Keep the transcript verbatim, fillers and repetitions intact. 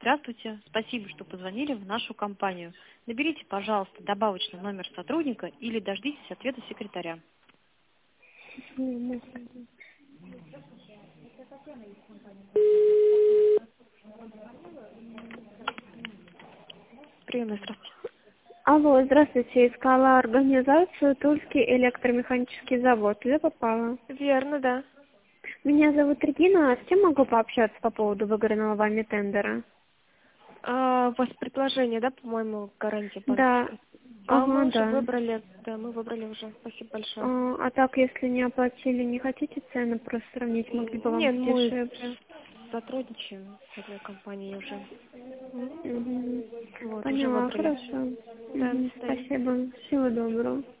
Здравствуйте, спасибо, что позвонили в нашу компанию. Наберите, пожалуйста, добавочный номер сотрудника или дождитесь ответа секретаря. Приемная, здравствуйте. Алло, здравствуйте. Искала организацию Тульский электромеханический завод. Туда попала? Верно, да. Меня зовут Регина. А с кем могу пообщаться по поводу выигранного вами тендера? А, у вас предложение, да, по-моему, гарантия Да. банковская? А Ага, мы уже да. выбрали, да, мы выбрали уже. Спасибо большое. А, а так, если не оплатили, не хотите цены просто сравнить? Могли бы вам Не, мы подешевле. сотрудничаем с одной компанией уже. М, Мгм. Вот, уже Поняла, выбрали. хорошо. Да, до Мгм. свидания. Спасибо. Всего доброго.